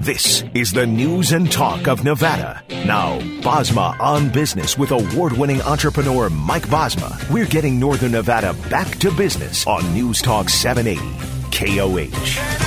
This is the news and talk of Nevada. Now, Bosma on Business with award-winning entrepreneur Mike Bosma. We're getting Northern Nevada back to business on News Talk 780 KOH.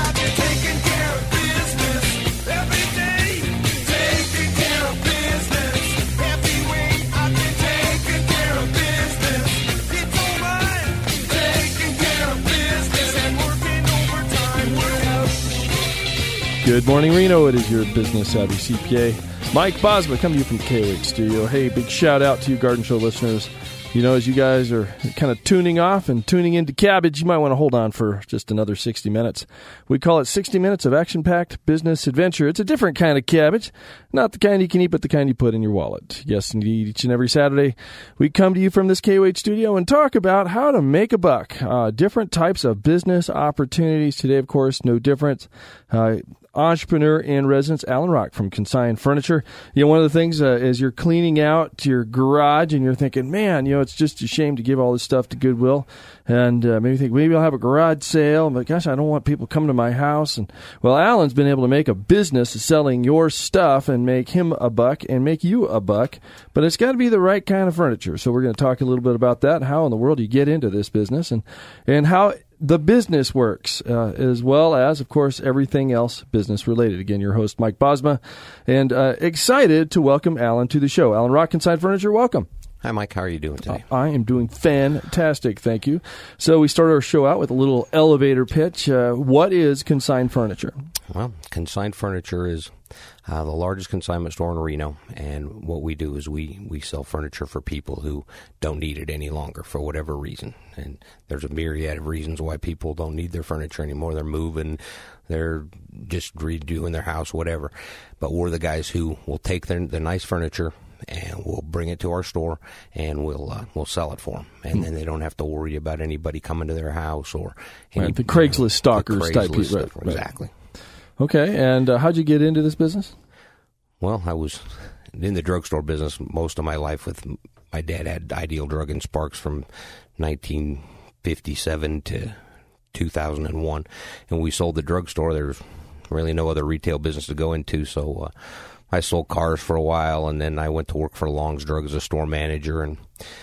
Good morning, Reno. It is your Business Savvy CPA, Mike Bosma, coming to you from the KOH studio. Hey, big shout out to you Garden Show listeners. You know, as you guys are kind of tuning off and tuning into cabbage, you might want to hold on for just another 60 minutes. We call it 60 minutes of action-packed business adventure. It's a different kind of cabbage, not the kind you can eat, but the kind you put in your wallet. Yes, indeed, each and every Saturday, we come to you from this KOH studio and talk about how to make a buck. Different types of business opportunities. Today, of course, no different. Entrepreneur in residence, Alan Rock from Consign Furniture. You know, one of the things as you're cleaning out your garage and you're thinking, man, you know, it's just a shame to give all this stuff to Goodwill. And maybe I'll have a garage sale. But gosh, I don't want people coming to my house. And well, Alan's been able to make a business selling your stuff and make him a buck and make you a buck. But it's got to be the right kind of furniture. So we're going to talk a little bit about that, how in the world you get into this business and how the business works, as well as, of course, everything else business-related. Again, your host, Mike Bosma, and excited to welcome Alan to the show. Alan Rock, Consign Furniture, welcome. Hi, Mike. How are you doing today? I am doing fantastic, thank you. So we start our show out with a little elevator pitch. What is Consign Furniture? Well, Consign Furniture is the largest consignment store in Reno, and what we do is we sell furniture for people who don't need it any longer for whatever reason. And there's a myriad of reasons why people don't need their furniture anymore. They're moving, they're just redoing their house, whatever. But we're the guys who will take the nice furniture and we'll bring it to our store and we'll sell it for them. And then they don't have to worry about anybody coming to their house or the Craigslist stalkers type people. Right. Exactly. Okay, and how'd you get into this business? Well, I was in the drugstore business most of my life. With my dad had Ideal Drug and Sparks from 1957 to 2001, and we sold the drugstore. There's really no other retail business to go into, so I sold cars for a while, and then I went to work for Long's Drug as a store manager. And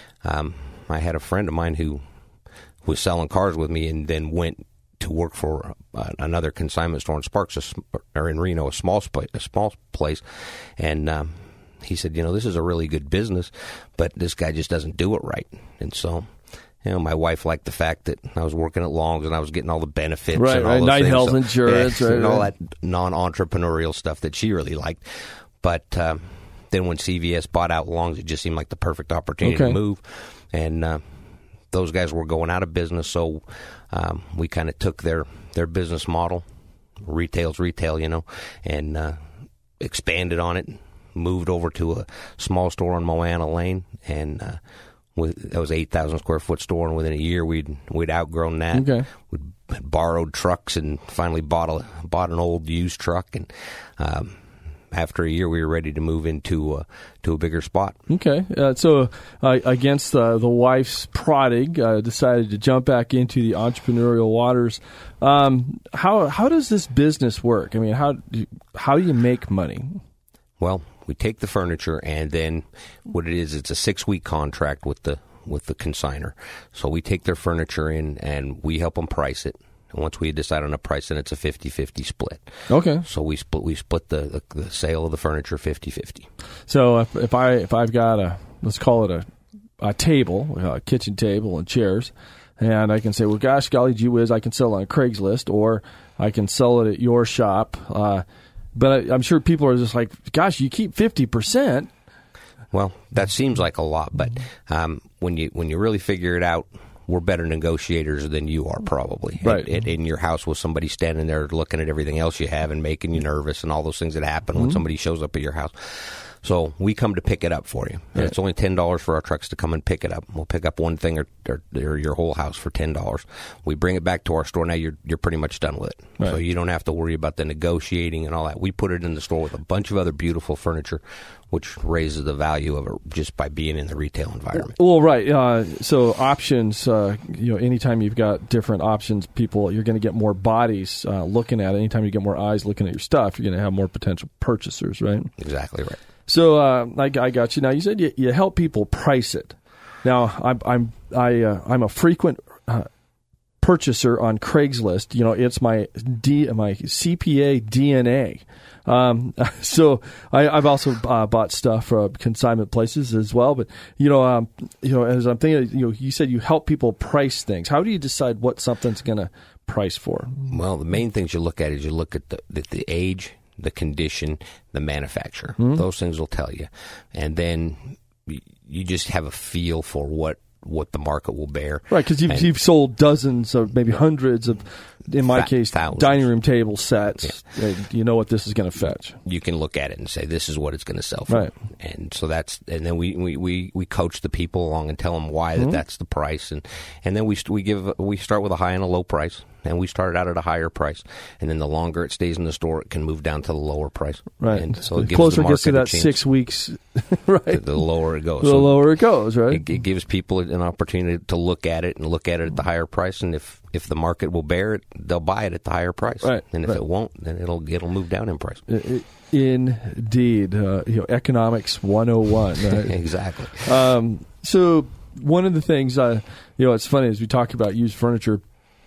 I had a friend of mine who was selling cars with me, and then went to work for another consignment store in Sparks, or in Reno, a small place, and he said, you know, this is a really good business, but this guy just doesn't do it right. And so, you know, my wife liked the fact that I was working at Long's and I was getting all the benefits, and all those night things, health insurance, and all that non-entrepreneurial stuff that she really liked. But then when CVS bought out Long's, it just seemed like the perfect opportunity to move, and those guys were going out of business, so we kind of took their business model, retail's retail, you know, and expanded on it, moved over to a small store on Moana Lane, and that was an 8,000 square foot store, and within a year we'd outgrown that. Okay. We'd borrowed trucks and finally bought an old used truck, and after a year, we were ready to move into a bigger spot. Okay. So against the wife's prodding, decided to jump back into the entrepreneurial waters. How does this business work? I mean, how do you make money? Well, we take the furniture, and then what it is, it's a 6-week contract with the consignor. So we take their furniture in, and we help them price it. Once we decide on a price, then it's a 50-50 split. Okay. So we split the sale of the furniture 50-50. So if I've got let's call it a table, a kitchen table and chairs, and I can say, well, gosh, golly gee whiz, I can sell it on Craigslist, or I can sell it at your shop. But I'm sure people are just like, gosh, you keep 50%. Well, that seems like a lot, but when you really figure it out, we're better negotiators than you are, probably. Right. In your house with somebody standing there looking at everything else you have and making you nervous and all those things that happen when somebody shows up at your house. So we come to pick it up for you. And it's only $10 for our trucks to come and pick it up. We'll pick up one thing or your whole house for $10. We bring it back to our store. Now you're pretty much done with it. Right. So you don't have to worry about the negotiating and all that. We put it in the store with a bunch of other beautiful furniture, which raises the value of it just by being in the retail environment. Well, right. So options, anytime you've got different options, you're going to get more bodies looking at it. Anytime you get more eyes looking at your stuff, you're going to have more potential purchasers, right? Exactly right. So I got you. Now you said you help people price it. Now I'm a frequent purchaser on Craigslist. It's my CPA DNA. So I've also bought stuff from consignment places as well. But as I'm thinking, you said you help people price things. How do you decide what something's going to price for? Well, the main things you look at is you look at the age, the condition, the manufacturer. Mm-hmm. Those things will tell you. And then you just have a feel for what the market will bear. Right, because you've sold dozens or maybe hundreds of, in my case, thousands. Dining room table sets. Yeah. You know what this is going to fetch. You can look at it and say, this is what it's going to sell for. Right. And so and then we coach the people along and tell them why that's the price. And then we start with a high and a low price. And we started out at a higher price, and then the longer it stays in the store, it can move down to the lower price. Right. And so it gives closer it gets to that 6 weeks, right? The lower it goes. The lower it goes, right? It gives people an opportunity to look at it at the higher price, and if the market will bear it, they'll buy it at the higher price. Right. And if it won't, then it'll move down in price. Indeed, economics 101. Right? Exactly. So one of the things, it's funny as we talk about used furniture.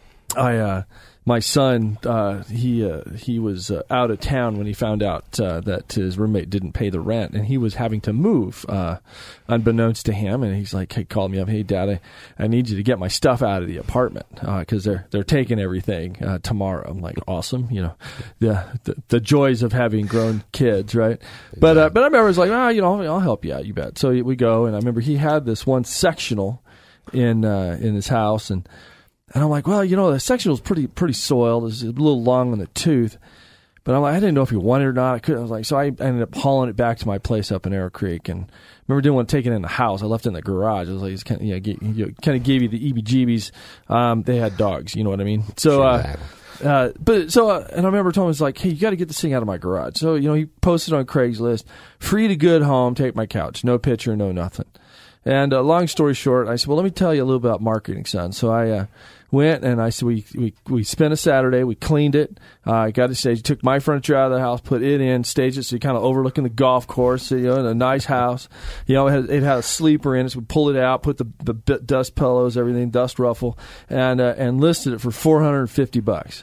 My son, he was out of town when he found out that his roommate didn't pay the rent, and he was having to move, unbeknownst to him. And he's like, he called me up, hey, Dad, I need you to get my stuff out of the apartment because they're taking everything tomorrow. I'm like, awesome, the joys of having grown kids, right? Exactly. But I remember I was like, I'll help you out, you bet. So we go, and I remember he had this one sectional in his house, and I'm like, well, the sectional's pretty soiled. It's a little long on the tooth. But I'm like, I didn't know if he wanted it or not. I was like, so I ended up hauling it back to my place up in Arrow Creek. And I remember didn't want to take it in the house. I left it in the garage. I was like, it's kind of gave you the EBGBs. They had dogs, you know what I mean? So, and I remember telling him, was like, hey, you got to get this thing out of my garage. So, he posted on Craigslist, free to good home, take my couch. No picture, no nothing. And long story short, I said, well, let me tell you a little about marketing, son. So I went and I said, we spent a Saturday, we cleaned it, got it staged, took my furniture out of the house, put it in, staged it so you kind of overlooking the golf course, in a nice house. It had a sleeper in it, so we pulled it out, put the dust pillows, everything, dust ruffle, and listed it for $450,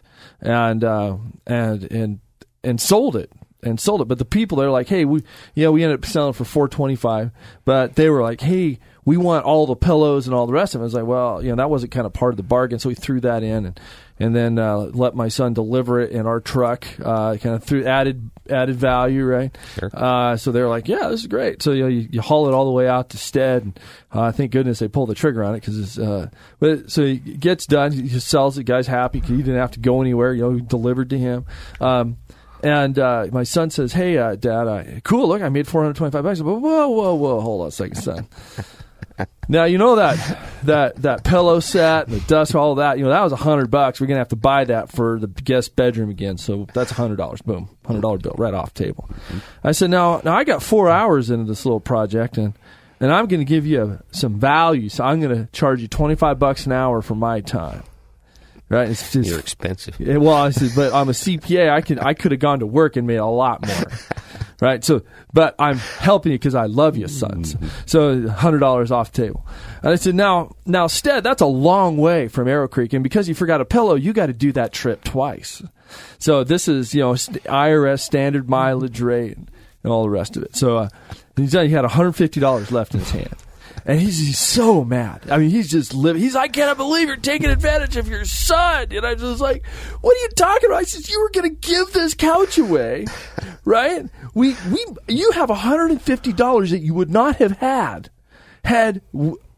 and sold it. But the people, they're like, hey, we ended up selling it for $425, but they were like, hey, we want all the pillows and all the rest of it. I was like, well, that wasn't kind of part of the bargain, so we threw that in and then let my son deliver it in our truck, kind of through added value, right? Sure. So they're like, yeah, this is great. So you haul it all the way out to Stead, and thank goodness they pulled the trigger on it because so it gets done, he just sells it, guy's happy because he didn't have to go anywhere, delivered to him. And my son says, hey, Dad, cool, look, I made $425. But whoa, hold on a second, son. Now, that pillow set and the dust, all of that, that was $100. We're going to have to buy that for the guest bedroom again. So that's $100. Boom, $100 bill right off the table. I said, now I got 4 hours into this little project, and I'm going to give you some value. So I'm going to charge you $25 an hour for my time. Right, it's just, you're expensive. Well, I said, but I'm a CPA. I could have gone to work and made a lot more. Right, so but I'm helping you because I love you, sons. So $100 off the table. And I said, now, Stead, that's a long way from Arrow Creek, and because you forgot a pillow, you got to do that trip twice. So this is IRS standard mileage rate and all the rest of it. So he had $150 left in his hand. And he's so mad. I mean, he's just living. He's like, I cannot believe you're taking advantage of your son. And I was just like, what are you talking about? I said, you were going to give this couch away, right? You have $150 that you would not have had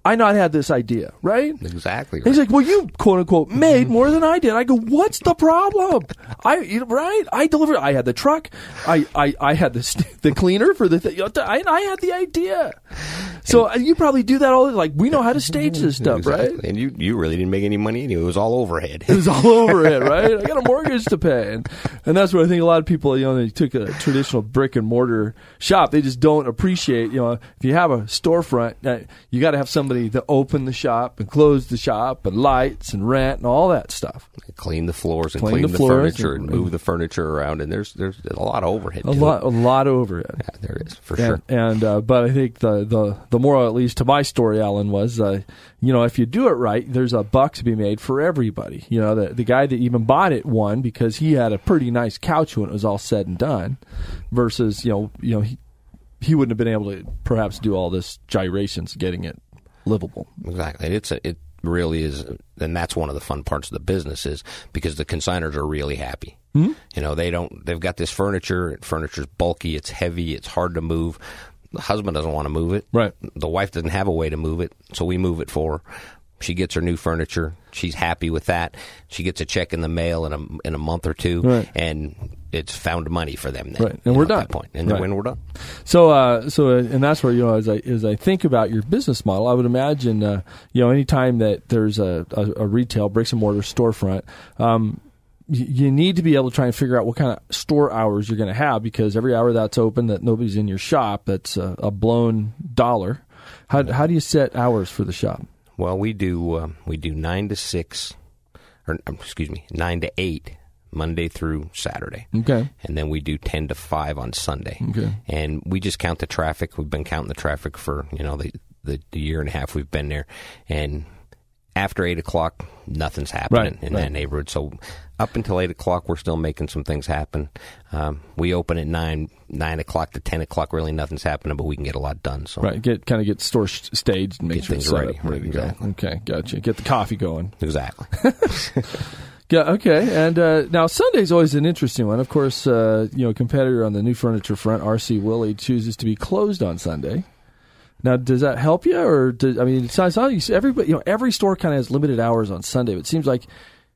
I know I had this idea, right? Exactly. Right. He's like, well, you quote unquote made more than I did. I go, what's the problem? I delivered. I had the truck. I had the cleaner for the thing. I had the idea. So you probably do that all. Like, we know how to stage this stuff, exactly. right? And you really didn't make any money anyway. It was all overhead. It was all overhead, right? I got a mortgage to pay, and that's what I think a lot of people, they took a traditional brick and mortar shop. They just don't appreciate, if you have a storefront, you got to have somebody to open the shop and close the shop and lights and rent and all that stuff. Clean the floors and clean the furniture and move the furniture around, and there's a lot of overhead. A lot of overhead. Yeah, there is for sure. And but I think the moral, at least to my story, Alan, was if you do it right, there's a buck to be made for everybody. The guy that even bought it won because he had a pretty nice couch when it was all said and done, versus he wouldn't have been able to perhaps do all this gyrations getting it livable. Exactly. It really is, and that's one of the fun parts of the business, is because the consigners are really happy. Mm-hmm. They've got this furniture. Furniture's bulky, it's heavy, it's hard to move. The husband doesn't want to move it. Right. The wife doesn't have a way to move it, so we move it for her. She gets her new furniture. She's happy with that. She gets a check in the mail in a month or two, right. And it's found money for them then. Right. And we're done. At that point. And then when we're done. So and that's where, as I think about your business model, I would imagine, anytime that there's a retail bricks and mortar storefront, you need to be able to try and figure out what kind of store hours you're going to have, because every hour that's open that nobody's in your shop, that's a blown dollar. How do you set hours for the shop? Well, we do 9 to 8 Monday through Saturday. Okay. And then we do 10 to 5 on Sunday. Okay. And we just count the traffic. We've been counting the traffic for, the year and a half we've been there. And after 8 o'clock, nothing's happening in that neighborhood. So up until 8 o'clock, we're still making some things happen. We open at 9 o'clock to 10 o'clock. Really, nothing's happening, but we can get a lot done. So get the store staged and make sure things it's ready to exactly. go. Okay, gotcha. Get the coffee going. Exactly. Yeah. Okay. And now Sunday's always an interesting one. Of course, competitor on the new furniture front, RC Willey, chooses to be closed on Sunday. Now, does that help you, or everybody, every store kind of has limited hours on Sunday. But it seems like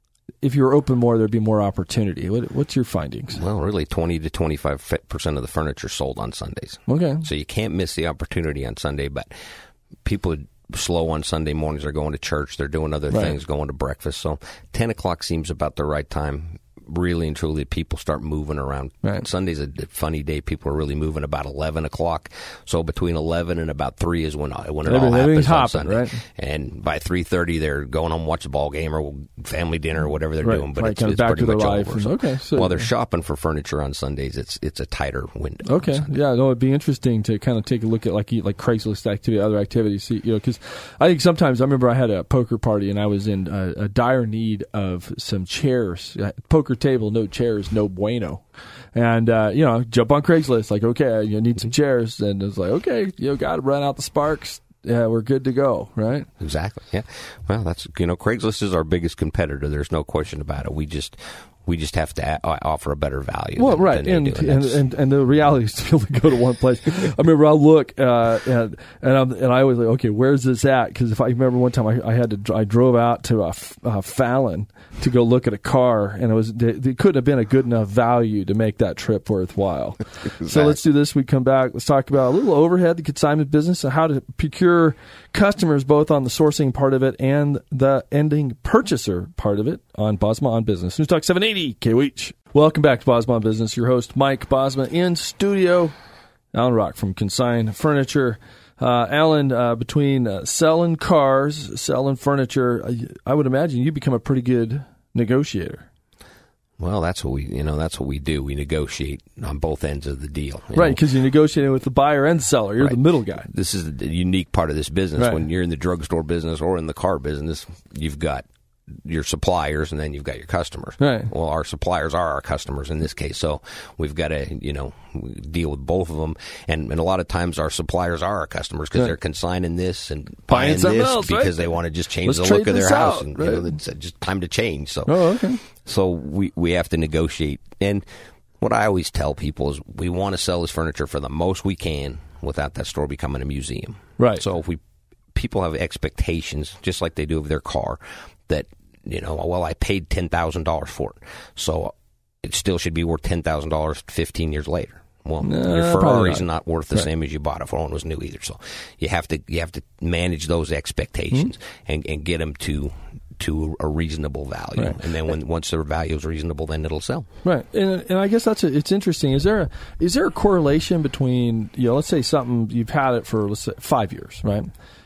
if you were open more, there'd be more opportunity. What's your findings? Well, really, 20 to 25% of the furniture sold on Sundays. Okay, so you can't miss the opportunity on Sunday. But people are slow on Sunday mornings. They're going to church. They're doing other things, going to breakfast. So 10 o'clock seems about the right time. Really and truly, people start moving around. Right. Sunday's a funny day. People are really moving about 11 o'clock. So between 11 and about 3 is when it all happens on Sunday. Right. And by 3:30, they're going home, watch a ball game or family dinner or whatever they're doing. But it's back pretty to much life. over. So while they're shopping for furniture on Sundays, it's a tighter window. Okay. Yeah. No, it'd be interesting to kind of take a look at like Craigslist activity, other activities. Because I think sometimes I remember I had a poker party and I was in a dire need of some chairs. Poker table, no chairs, no bueno. And, jump on Craigslist, like, okay, you need some chairs. And it's like, okay, got to run out the sparks. Yeah, we're good to go, right? Exactly, yeah. Well, that's, Craigslist is our biggest competitor. There's no question about it. We just have to offer a better value. Well, right, and the reality is to be able to go to one place. I remember I'll look and I was like, okay, where's this at? Because if I remember one time I drove out to Fallon to go look at a car, and it couldn't have been a good enough value to make that trip worthwhile. Exactly. So let's do this. We come back. Let's talk about a little overhead, the consignment business, and how to procure customers both on the sourcing part of it and the ending purchaser part of it on Bosma on Business. News Talk 780 KOH. Welcome back to Bosma on Business. Your host, Mike Bosma, in studio. Alan Rock from Consign Furniture. Alan, between selling cars, selling furniture, I would imagine you become a pretty good negotiator. Well, that's what we do. We negotiate on both ends of the deal. Right, because you're negotiating with the buyer and the seller. You're the middle guy. This is the unique part of this business. Right. When you're in the drugstore business or in the car business, you've got your suppliers and then you've got your customers. Right. Well, our suppliers are our customers in this case, so we've got to deal with both of them. And a lot of times our suppliers are our customers because they're consigning this and buying this because they want to just change the look of their house, and it's just time to change. So, so we have to negotiate. And what I always tell people is we want to sell this furniture for the most we can without that store becoming a museum. Right. So if people have expectations, just like they do of their car, that, well, I paid $10,000 for it, so it still should be worth $10,000 15 years later. Well, your Ferrari's not worth the same as you bought it for when it was new either. So you have to manage those expectations and get them to a reasonable value, and then once their value is reasonable, then it'll sell. Right, and I guess it's interesting. Is there a correlation between let's say something you've had it for, let's say, 5 years, right?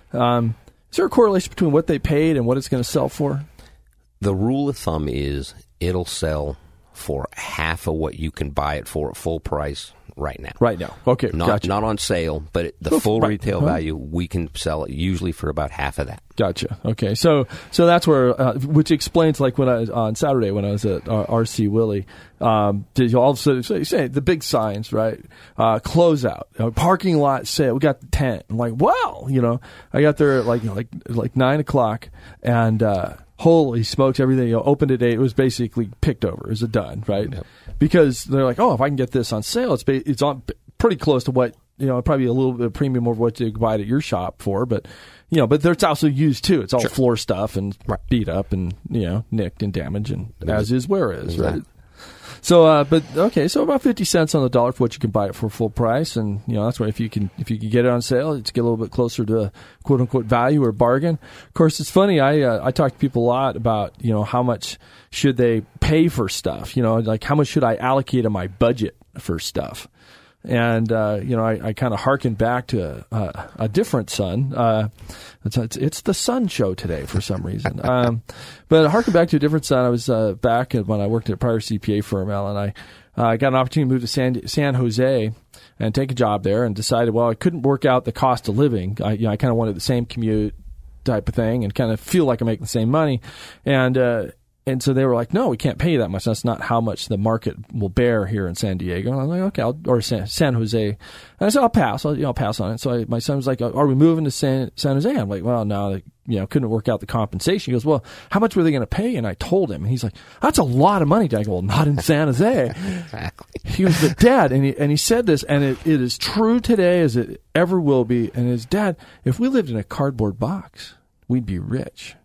Is there a correlation between what they paid and what it's going to sell for? The rule of thumb is it'll sell for half of what you can buy it for at full price right now. Right now. Okay, gotcha. Not on sale, but the full retail value, we can sell it usually for about half of that. Gotcha. Okay, so that's where, which explains, like, when on Saturday when I was at RC Willey, did you all of a sudden say the big signs, right? Closeout, parking lot sale. We got the tent. I'm like, wow, I got there at like 9 o'clock, and holy smokes, everything, opened at 8. It was basically picked over. It was a done, right? Yep. Because they're like, if I can get this on sale, it's on pretty close to what, probably a little bit of premium over what you could buy it at your shop for, but it's also used too. It's all floor stuff and beat up and, nicked and damaged, and as is where is, right? So, so about 50 cents on the dollar for what you can buy it for full price, and that's why if you can get it on sale, it's get a little bit closer to quote unquote value or bargain. Of course, it's funny. I talk to people a lot about how much should they pay for stuff. Like how much should I allocate in my budget for stuff. And, I kind of hearken back to a different Sun. It's the Sun show today for some reason. But I hearken back to a different Sun. I was back when I worked at a prior CPA firm, Al, and I got an opportunity to move to San Jose and take a job there, and decided, well, I couldn't work out the cost of living. I kind of wanted the same commute type of thing and kind of feel like I'm making the same money. And so they were like, no, we can't pay you that much. That's not how much the market will bear here in San Diego. And I'm like, okay, or San Jose. And I said, I'll pass. I'll pass on it. So my son was like, are we moving to San Jose? I'm like, well, no, couldn't work out the compensation. He goes, well, how much were they going to pay? And I told him, and he's like, that's a lot of money. I go, well, not in San Jose. Exactly. He was the dad, and he said this, and it is true today as it ever will be. And his dad, if we lived in a cardboard box, we'd be rich.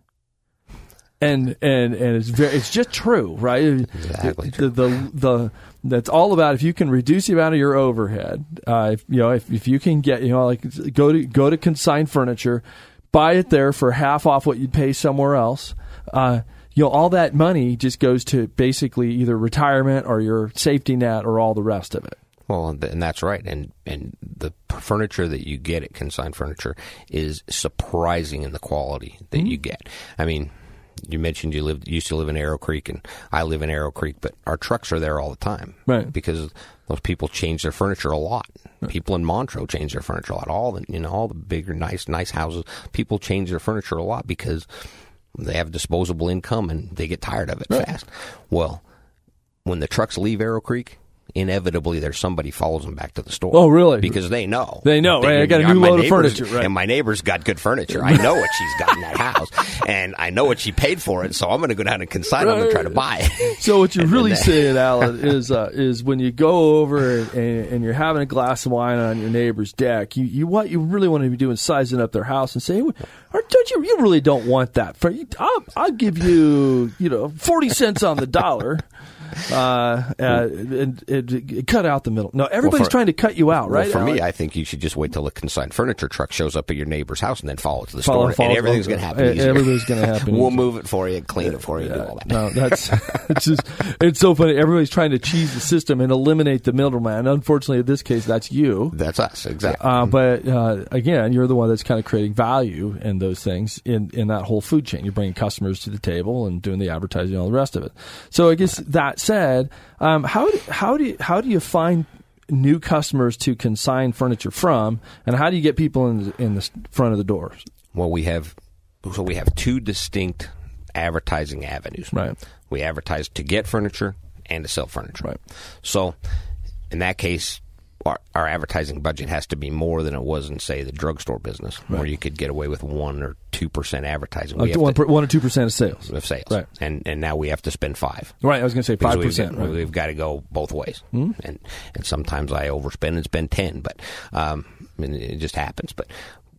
And it's just true, right? Exactly true. That's all about if you can reduce the amount of your overhead. If you can get go to consigned furniture, buy it there for half off what you'd pay somewhere else. All that money just goes to basically either retirement or your safety net or all the rest of it. Well, and that's right. And the furniture that you get at Consigned Furniture is surprising in the quality that you get. I mean, you mentioned you used to live in Arrow Creek, and I live in Arrow Creek, but our trucks are there all the time, right? Because those people change their furniture a lot. Right. People in Montreux change their furniture a lot. All the bigger, nice houses, people change their furniture a lot because they have disposable income and they get tired of it fast. Well, when the trucks leave Arrow Creek, inevitably there's somebody follows them back to the store. Oh, really? Because they know. Right? I got a new load of furniture. Right. And my neighbor's got good furniture. I know what she's got in that house. And I know what she paid for it, so I'm going to go down and consign them and try to buy it. So what you're really saying, Alan, is when you go over and you're having a glass of wine on your neighbor's deck, you really want to be doing sizing up their house and say, don't you really don't want that. I'll give you 40 cents on the dollar. And cut out the middle. No, everybody's trying to cut you out, right? Well, for me, I think you should just wait till the Consigned Furniture truck shows up at your neighbor's house and then follow it to the store, and everything's going to happen easier. Everything's going to happen We'll move it for you, clean it for you, do all that. No, it's so funny. Everybody's trying to cheese the system and eliminate the middleman. Unfortunately, in this case, that's you. That's us, exactly. But again, you're the one that's kind of creating value in those things in that whole food chain. You're bringing customers to the table and doing the advertising and all the rest of it. So I guess that said, how do you find new customers to consign furniture from, and how do you get people in the front of the doors? Well, we have two distinct advertising avenues. Right. We advertise to get furniture and to sell furniture. Right. So in that case, our advertising budget has to be more than it was in, say, the drugstore business, where you could get away with 1 or 2% advertising. 1 or 2% of sales. Of sales. Right. And now we have to spend 5%. Right, I was going to say 5%. We've got to go both ways. Mm-hmm. And sometimes I overspend and spend 10%, but it just happens. But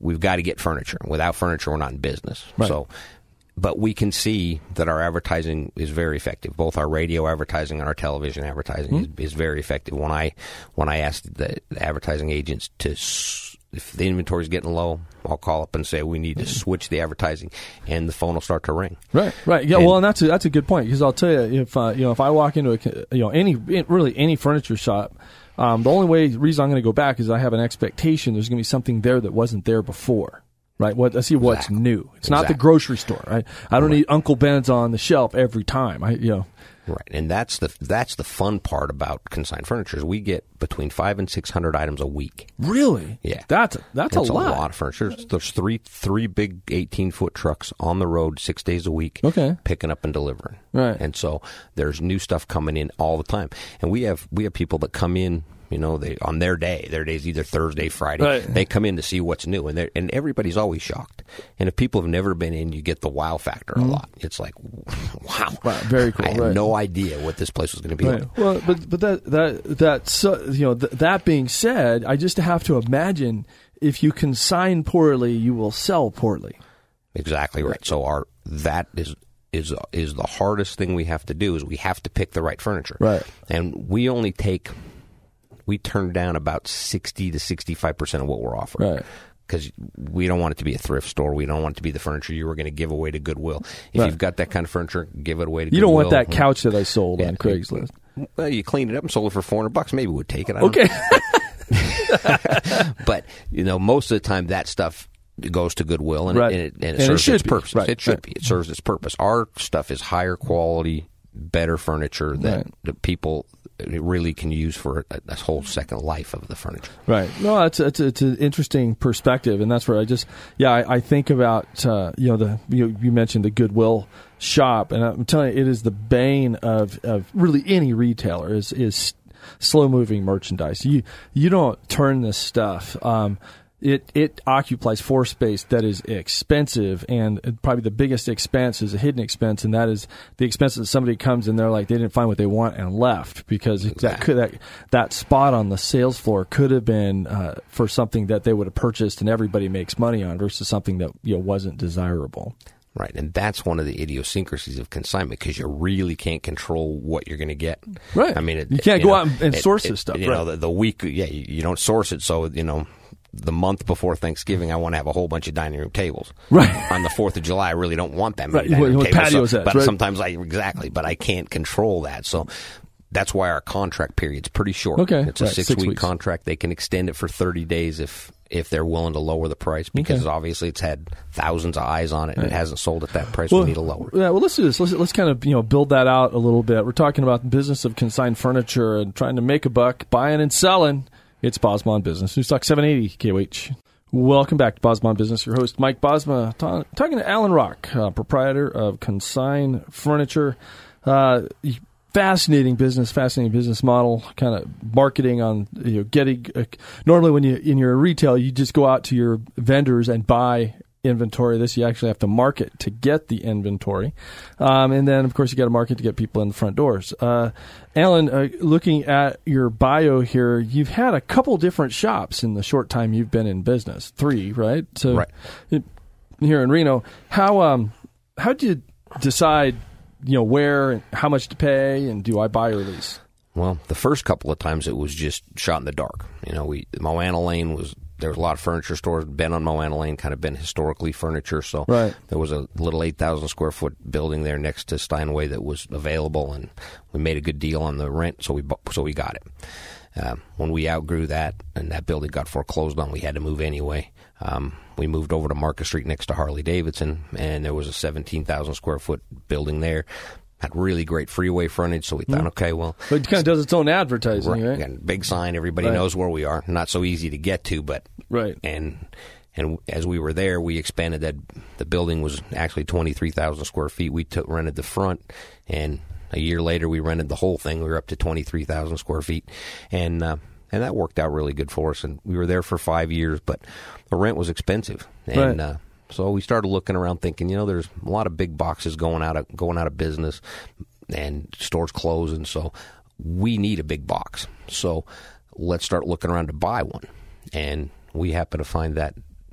we've got to get furniture. Without furniture, we're not in business. Right. So, but we can see that our advertising is very effective. Both our radio advertising and our television advertising is very effective. When I asked the advertising agents to, if the inventory is getting low, I'll call up and say we need to switch the advertising, and the phone will start to ring. Right. Yeah. And that's a good point, because I'll tell you, if I walk into any furniture shop, the only reason I'm going to go back is I have an expectation there's going to be something there that wasn't there before. Right. I see what's new. It's not the grocery store. Right. I don't need Uncle Ben's on the shelf every time. Right, and that's the fun part about consigned furniture is we get between 500 and 600 items a week. Really? Yeah, that's a lot. A lot of furniture. There's three big 18-foot trucks on the road 6 days a week, picking up and delivering. Right, and so there's new stuff coming in all the time, and we have people that come in. They on their day's either Thursday, Friday. Right. They come in to see what's new, and everybody's always shocked. And if people have never been in, you get the wow factor a lot. It's like, wow, very cool. I had no idea what this place was going to be like. Well, but that being said, I just have to imagine if you consign poorly, you will sell poorly. Exactly right. So that is the hardest thing we have to do is we have to pick the right furniture. Right. And we turn down about 60 to 65% of what we're offering. Right. Because we don't want it to be a thrift store. We don't want it to be the furniture you were going to give away to Goodwill. If you've got that kind of furniture, give it away to Goodwill. You don't want that couch that I sold on Craigslist. Well, you cleaned it up and sold it for $400. Maybe we'd take it. Okay. But, most of the time that stuff goes to Goodwill and it serves its purpose. Right. It should be. It serves its purpose. Our stuff is higher quality, better furniture that the people really can use for a whole second life of the furniture. Right. No, it's an interesting perspective, and that's where I think about you mentioned the Goodwill shop, and I'm telling you, it is the bane of really any retailer is slow moving merchandise. You don't turn this stuff. It occupies floor space that is expensive, and probably the biggest expense is a hidden expense, and that is the expense that somebody comes in there like they didn't find what they want and left, because that spot on the sales floor could have been for something that they would have purchased and everybody makes money on versus something that wasn't desirable. Right, and that's one of the idiosyncrasies of consignment, because you really can't control what you're going to get. Right. I mean, you can't go out and source this stuff. The week, you don't source it, so the month before Thanksgiving, I want to have a whole bunch of dining room tables. Right. On the 4th of July, I really don't want that many dining room tables. Patio sets, but sometimes but I can't control that. So that's why our contract period's pretty short. Okay. It's a 6-week contract. They can extend it for 30 days if they're willing to lower the price, because obviously it's had thousands of eyes on it and it hasn't sold at that price. We need to lower it. Yeah, well, let's do this. Let's kind of build that out a little bit. We're talking about the business of consigned furniture and trying to make a buck, buying and selling. It's Bosma on Business. News Talk 780 KOH. Welcome back to Bosma on Business. Your host, Mike Bosma, talking to Alan Rock, proprietor of Consign Furniture. Fascinating business model, kind of marketing on getting. Normally, when you're in retail, you just go out to your vendors and buy inventory. This you actually have to market to get the inventory, and then of course you got to market to get people in the front doors. Alan, looking at your bio here, you've had a couple different shops in the short time you've been in business. 3, right? So, right. Here in Reno, how did you decide where and how much to pay, and do I buy or lease? Well, the first couple of times it was just shot in the dark. Moana Lane there was a lot of furniture stores. Been on Moana Lane, kind of been historically furniture. So there was a little 8,000 square foot building there next to Steinway that was available, and we made a good deal on the rent, so we got it. When we outgrew that and that building got foreclosed on, we had to move anyway. We moved over to Market Street next to Harley Davidson, and there was a 17,000 square foot building there. Had really great freeway frontage, so we thought, okay, well... But it kind of does its own advertising, right? Got a big sign, everybody knows where we are. Not so easy to get to, but... Right. And as we were there, we expanded that. The building was actually 23,000 square feet. We rented the front, and a year later, we rented the whole thing. We were up to 23,000 square feet, and that worked out really good for us. And we were there for 5 years, but the rent was expensive, and so we started looking around, thinking, there's a lot of big boxes going out of business, and stores closing. So we need a big box. So let's start looking around to buy one, and we happen to find that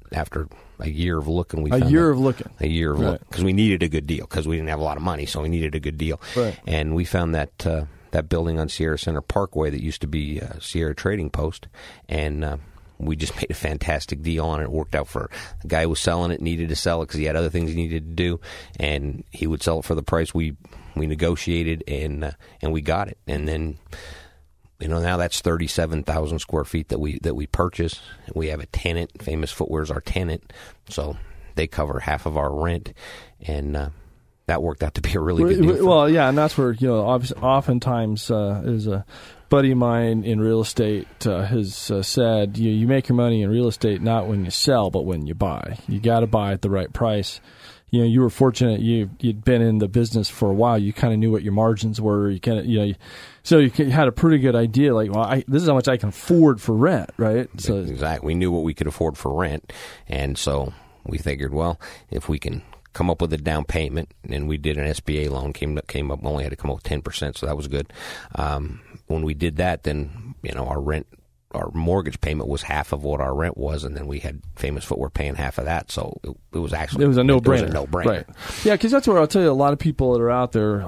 after a year of looking, a year of looking, because we needed a good deal, because we didn't have a lot of money, so we needed a good deal. Right. And we found that that building on Sierra Center Parkway that used to be Sierra Trading Post, and we just made a fantastic deal on it. It worked out for the guy who was selling it, needed to sell it because he had other things he needed to do, and he would sell it for the price we negotiated, and we got it. And then, now that's 37,000 square feet that we purchased. We have a tenant. Famous Footwear is our tenant, so they cover half of our rent, and that worked out to be a really good deal. Well, yeah, and that's where oftentimes is a buddy of mine in real estate has said, you make your money in real estate not when you sell, but when you buy. You got to buy at the right price. You were fortunate you'd been in the business for a while. You kind of knew what your margins were. You kind of so you had a pretty good idea. Like, well, this is how much I can afford for rent, right? So exactly, we knew what we could afford for rent, and so we figured, well, if we can come up with a down payment, and we did an SBA loan. Came up. We only had to come up with 10%, so that was good. When we did that, then our mortgage payment was half of what our rent was, and then we had Famous Footwear paying half of that. So it was actually a no-brainer. It was a no-brainer, right? Yeah, because that's where I'll tell you, a lot of people that are out there,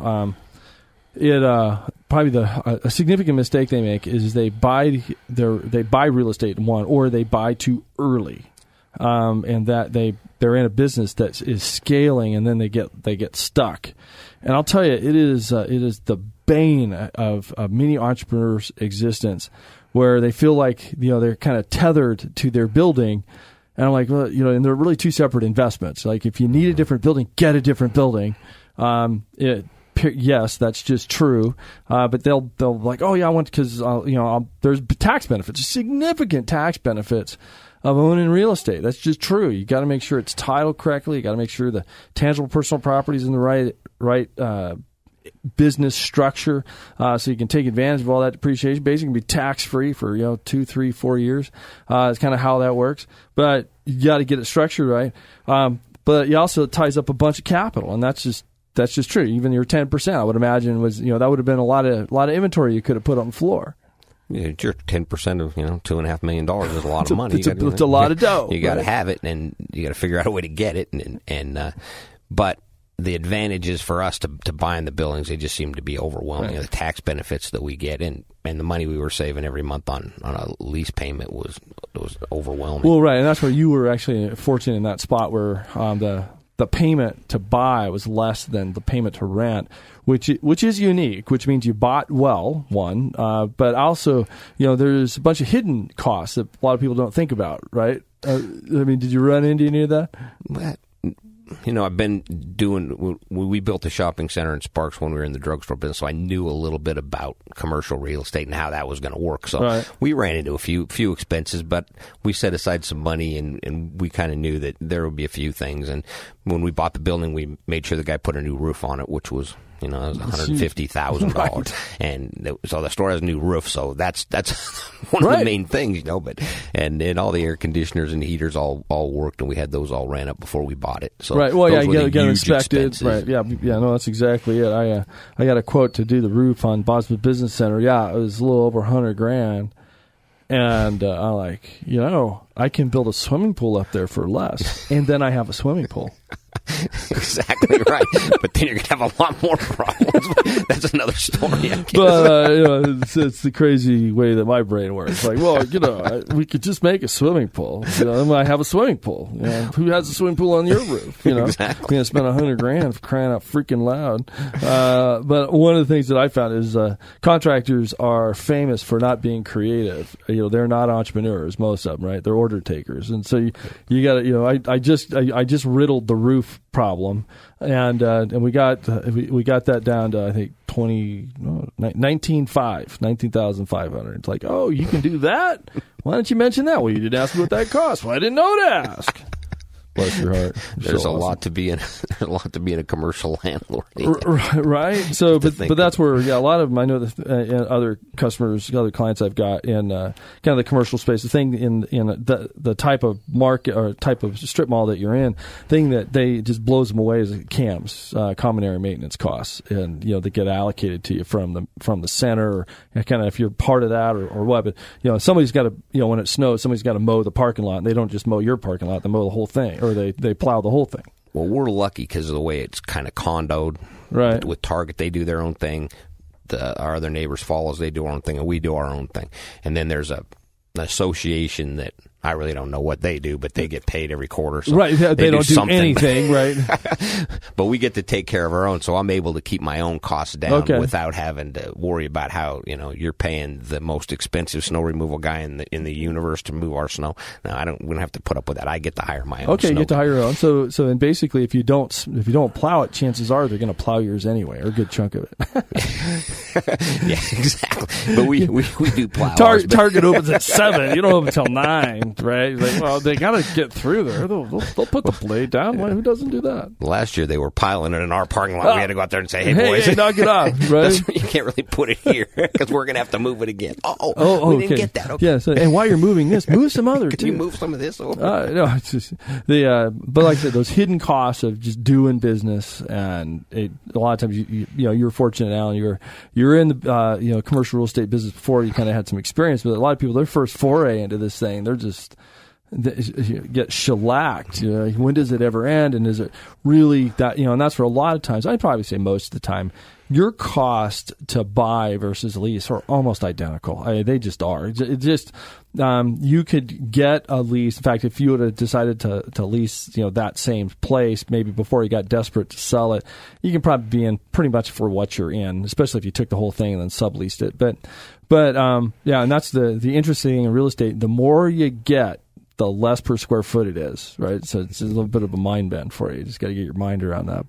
probably a significant mistake they make is they buy real estate or they buy too early, and that they're in a business that is scaling, and then they get stuck. And I'll tell you, it is the bane of many entrepreneurs' existence, where they feel like they're kind of tethered to their building. And I'm like, well, and they're really two separate investments. Like, if you need a different building, get a different building. Yes, that's just true. But they'll like, oh yeah, I want, because there's tax benefits, significant tax benefits of owning real estate. That's just true. You got to make sure it's titled correctly. You got to make sure the tangible personal property is in the right business structure, so you can take advantage of all that depreciation. Basically, can be tax free for 2, 3, 4 years. It's kind of how that works. But you got to get it structured right. But it also ties up a bunch of capital, and that's just true. Even your 10%, I would imagine, was that would have been a lot of inventory you could have put on the floor. Yeah, your 10% of $2.5 million is a lot of money. It's a lot of dough. You got to have it, and you got to figure out a way to get it. But the advantages for us to buying the buildings, they just seem to be overwhelming. Right. The tax benefits that we get, and the money we were saving every month on a lease payment was overwhelming. Well, right, and that's where you were actually fortunate in that spot where the payment to buy was less than the payment to rent, which is unique, which means you bought well, one, but also, there's a bunch of hidden costs that a lot of people don't think about, right? Did you run into any of that? I've been we built a shopping center in Sparks when we were in the drugstore business, so I knew a little bit about commercial real estate and how that was going to work. So we ran into a few expenses, but we set aside some money, and we kind of knew that there would be a few things. And when we bought the building, we made sure the guy put a new roof on it, which was, it was $150,000, right. And so the store has a new roof, so that's one of the main things, But and all the air conditioners and heaters all worked, and we had those all ran up before we bought it. So right, well, you get inspected, right? Yeah, no, that's exactly it. I got a quote to do the roof on Bosma Business Center. Yeah, it was a little over $100,000, and I'm like, I can build a swimming pool up there for less, and then I have a swimming pool. Exactly right. But then you're going to have a lot more problems. That's another story, I guess. But it's the crazy way that my brain works. Like, well, we could just make a swimming pool. I have a swimming pool. Who has a swimming pool on your roof? Exactly. You're going to spend $100,000 for crying out freaking loud. But one of the things that I found is contractors are famous for not being creative. They're not entrepreneurs, most of them, right? They're order takers, and so you got to. I just riddled the roof problem, and we got that down to, I think, $19,500. It's like, oh, you can do that? Why didn't you mention that? Well, you didn't ask me what that cost. Well, I didn't know to ask. Bless your heart. There's a lot to be in. There's a lot to be in a commercial landlord. Right. So, but that's where a lot of them. I know that other customers, other clients I've got in kind of the commercial space. The thing in the type of market or type of strip mall that you're in, thing that they just blows them away is CAMs, common area maintenance costs, and they get allocated to you from the center, or kind of if you're part of that or what. But somebody's got to when it snows, somebody's got to mow the parking lot, and they don't just mow your parking lot; they mow the whole thing, or they plow the whole thing. Well, we're lucky because of the way it's kind of condoed. Right. With Target, they do their own thing. Our other neighbors follow us; they do our own thing, and we do our own thing. And then there's an association that I really don't know what they do, but they get paid every quarter. So right. They don't do anything, right? But we get to take care of our own, so I'm able to keep my own costs down without having to worry about how you're paying the most expensive snow removal guy in the universe to move our snow. No, we don't have to put up with that. I get to hire my own. Okay, you get to hire your own. So then basically, if you don't plow it, chances are they're going to plow yours anyway, or a good chunk of it. Yeah, exactly. But we do plow. Target opens at 7. You don't open until 9. Right? Like, well, they got to get through there. They'll put the blade down. Why, who doesn't do that? Last year they were piling it in our parking lot. We had to go out there and say, "Hey boys, knock it off!" Right? You can't really put it here because we're going to have to move it again. We didn't get that. Okay. Yeah. So, and while you're moving this, move some other. Can you move some of this over? No, it's just but like I said, those hidden costs of just doing business, and a lot of times you're fortunate, Alan. You're in the commercial real estate business before. You kind of had some experience, but a lot of people, their first foray into this thing, they're just get shellacked. When does it ever end? And is it really that? And that's where a lot of times, I'd probably say most of the time, your cost to buy versus lease are almost identical. They just are. It just you could get a lease. In fact, if you would have decided to lease, that same place maybe before you got desperate to sell it, you can probably be in pretty much for what you're in, especially if you took the whole thing and then subleased it. But and that's the interesting thing in real estate. The more you get, the less per square foot it is, right? So it's a little bit of a mind bend for you. You just got to get your mind around that.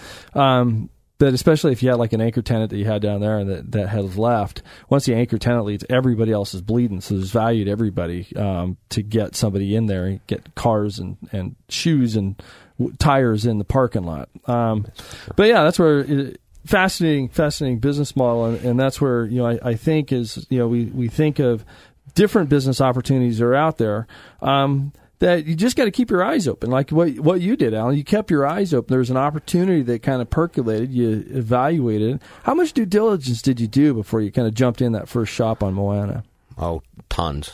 But especially if you had like an anchor tenant that you had down there and that has left, once the anchor tenant leaves, everybody else is bleeding. So there's value to everybody to get somebody in there and get cars and shoes and tires in the parking lot. But yeah, that's where fascinating business model, and that's where I think is we think of different business opportunities are out there that you just got to keep your eyes open. Like what you did, Alan. You kept your eyes open. There was an opportunity that kind of percolated. You evaluated. How much due diligence did you do before you kind of jumped in that first shop on Moana? Oh, tons.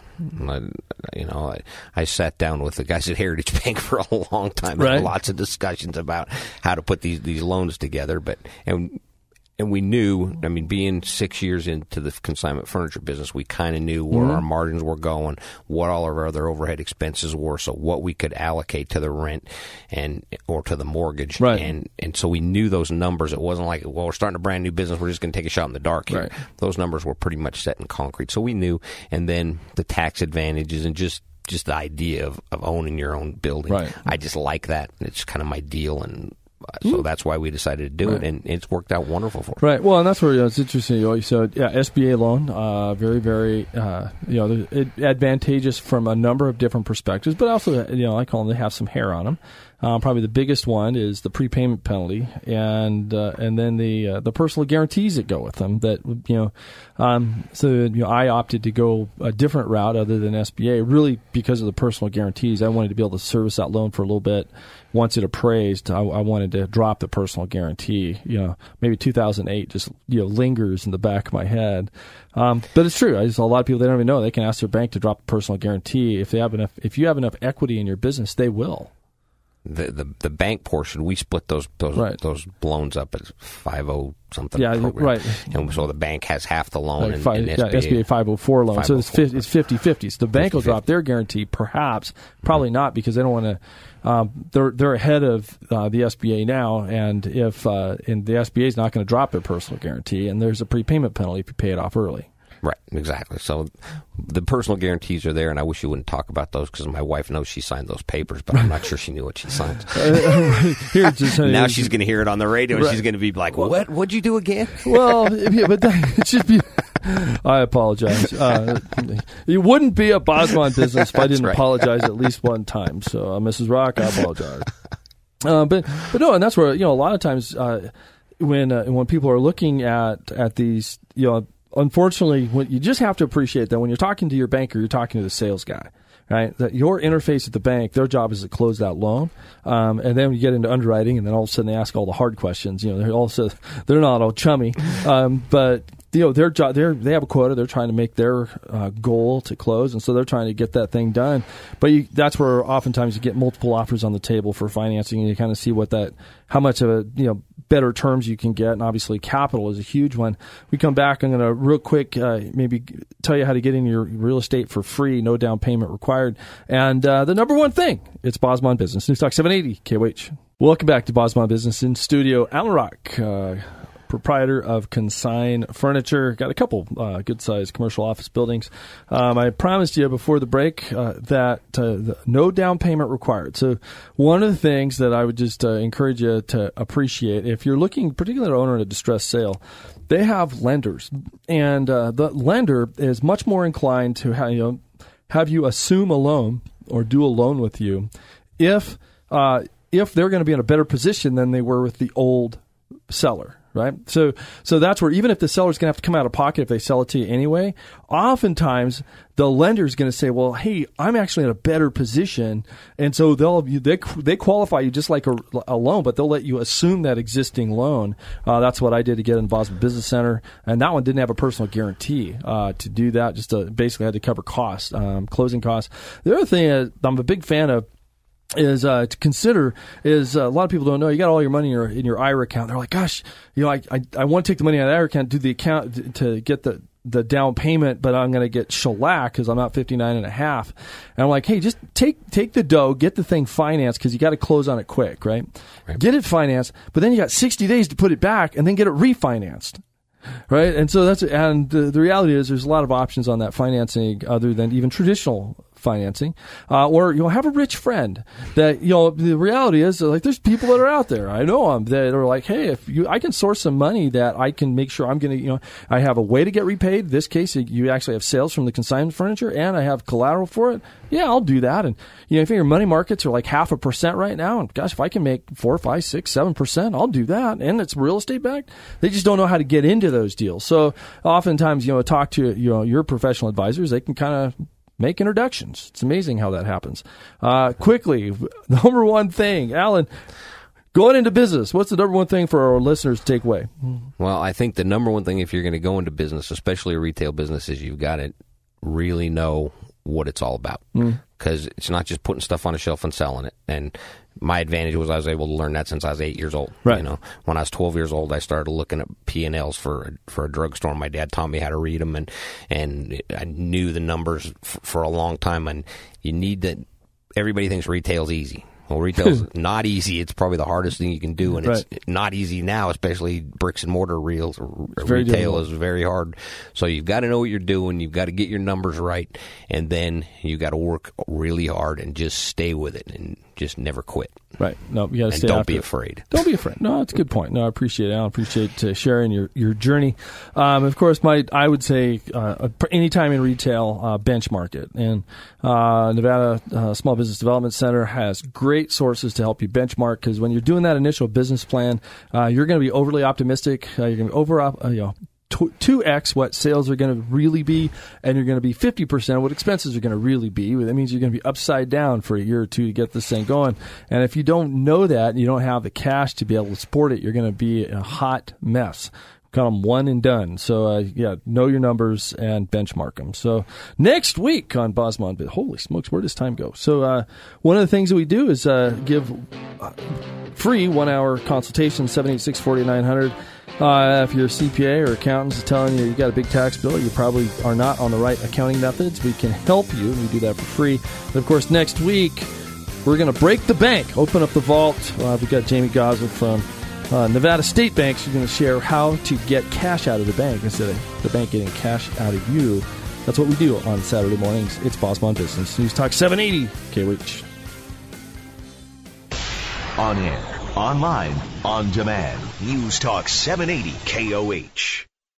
I sat down with the guys at Heritage Bank for a long time. Right. Had lots of discussions about how to put these loans together. And we knew, being 6 years into the consignment furniture business, we kind of knew where our margins were going, what all of our other overhead expenses were, so what we could allocate to the rent or to the mortgage. Right. And so we knew those numbers. It wasn't like, well, we're starting a brand new business, we're just going to take a shot in the dark here. Right. Those numbers were pretty much set in concrete. So we knew, and then the tax advantages and just the idea of owning your own building. Right. I just like that. It's kind of my deal, and so that's why we decided to do it, and it's worked out wonderful for us. Right. Well, and that's where it's interesting. So, SBA loan, very, very, advantageous from a number of different perspectives, but also, I call them, they have some hair on them. Probably the biggest one is the prepayment penalty, and then the personal guarantees that go with them. That I opted to go a different route other than SBA, really because of the personal guarantees. I wanted to be able to service that loan for a little bit. Once it appraised, I wanted to drop the personal guarantee. Maybe 2008 just lingers in the back of my head. But it's true. A lot of people, they don't even know. They can ask their bank to drop the personal guarantee if you have enough equity in your business. They will. The bank portion, we split those loans up as 5-0 something. Yeah, program. right. And so the bank has half the loan, and SBA 504 loan. 504. So it's 50-50. So the bank will drop their guarantee, probably not, because they don't want to. They're ahead of the SBA now, and if and the SBA is not going to drop their personal guarantee, and there's a prepayment penalty if you pay it off early. Right, exactly. So the personal guarantees are there, and I wish you wouldn't talk about those because my wife knows she signed those papers, but I'm not sure she knew what she signed. Now she's going to hear it on the radio, and she's going to be like, "What? What'd you do again?" Well, yeah, but it should be. I apologize. It wouldn't be a Bosma on Business if I didn't apologize at least one time. So, Mrs. Rock, I apologize. But no, and that's where a lot of times when people are looking at these, unfortunately, you just have to appreciate that when you're talking to your banker, you're talking to the sales guy. Right, that your interface at the bank, their job is to close that loan, and then you get into underwriting, and then all of a sudden they ask all the hard questions. They're not all chummy, but their job, they have a quota. They're trying to make their goal to close, and so they're trying to get that thing done. But that's where oftentimes you get multiple offers on the table for financing, and you kind of see how much of a better terms you can get, and obviously capital is a huge one. We come back, I'm going to real quick maybe tell you how to get in your real estate for free, no down payment required. And the number one thing, it's Bosma on Business. News Talk 780 KOH. Welcome back to Bosma on Business. In studio, Alan Rock, proprietor of Consign Furniture. Got a couple good-sized commercial office buildings. I promised you before the break that no down payment required. So one of the things that I would just encourage you to appreciate, if you're looking, particularly an owner in a distressed sale, they have lenders. And the lender is much more inclined to have you assume a loan or do a loan with you if they're going to be in a better position than they were with the old seller. Right. So that's where even if the seller's going to have to come out of pocket if they sell it to you anyway, oftentimes the lender's going to say, well, hey, I'm actually in a better position. And so they qualify you just like a loan, but they'll let you assume that existing loan. That's what I did to get in Bosma Business Center. And that one didn't have a personal guarantee to do that. Just basically had to cover costs, closing costs. The other thing is I'm a big fan of is to consider is a lot of people don't know you got all your money in your IRA account. They're like, gosh, I want to take the money out of the IRA account, do the account to get the down payment, but I'm going to get shellacked because I'm not 59 and a half. And I'm like, hey, just take the dough, get the thing financed because you got to close on it quick, right? Get it financed, but then you got 60 days to put it back and then get it refinanced. Right. And so the reality is there's a lot of options on that financing other than even traditional financing, or you'll have a rich friend that, the reality is like there's people that are out there. I know them that are like, hey, I can source some money that I can make sure I'm going to, I have a way to get repaid. In this case, you actually have sales from the consignment furniture and I have collateral for it. Yeah, I'll do that. And, if your money markets are like 0.5% right now, and gosh, if I can make 4, 5, 6, 7%, I'll do that. And it's real estate backed. They just don't know how to get into those deals. So oftentimes, talk to, your professional advisors. They can kind of make introductions. It's amazing how that happens. Quickly, number one thing, Alan, going into business, what's the number one thing for our listeners to take away? Well, I think the number one thing if you're going to go into business, especially a retail business, is you've got to really know what it's all about. Because it's not just putting stuff on a shelf and selling it. And my advantage was I was able to learn that since I was 8 years old. Right. When I was 12 years old, I started looking at P&Ls for a drugstore. My dad taught me how to read them, and I knew the numbers for a long time. And you need that. Everybody thinks retail's easy. Well, retail's not easy. It's probably the hardest thing you can do, and it's not easy now, especially bricks and mortar retail is very hard. So you've got to know what you're doing. You've got to get your numbers right, and then you've got to work really hard and just stay with it and just never quit. Right. No, you got to stay. Don't be afraid. Don't be afraid. No, that's a good point. No, I appreciate it, Alan. Appreciate sharing your journey. Of course, I would say anytime in retail, benchmark it. And Nevada Small Business Development Center has great sources to help you benchmark, because when you're doing that initial business plan, you're going to be overly optimistic. You're going to be 2x what sales are going to really be, and you're going to be 50% what expenses are going to really be. That means you're going to be upside down for a year or two to get this thing going. And if you don't know that, and you don't have the cash to be able to support it, you're going to be a hot mess. Got them one and done. So, know your numbers and benchmark them. So, next week on Bosma, holy smokes, where does time go? So, one of the things that we do is give free 1-hour consultation, 786-4900. If your CPA or accountant is telling you got a big tax bill, you probably are not on the right accounting methods. We can help you. We do that for free. And of course, next week, we're going to break the bank, open up the vault. We've got Jamie Gosler from Nevada State Banks are going to share how to get cash out of the bank instead of the bank getting cash out of you. That's what we do on Saturday mornings. It's Bosma on Business. News Talk 780 KOH. On air, online, on demand. News Talk 780 KOH.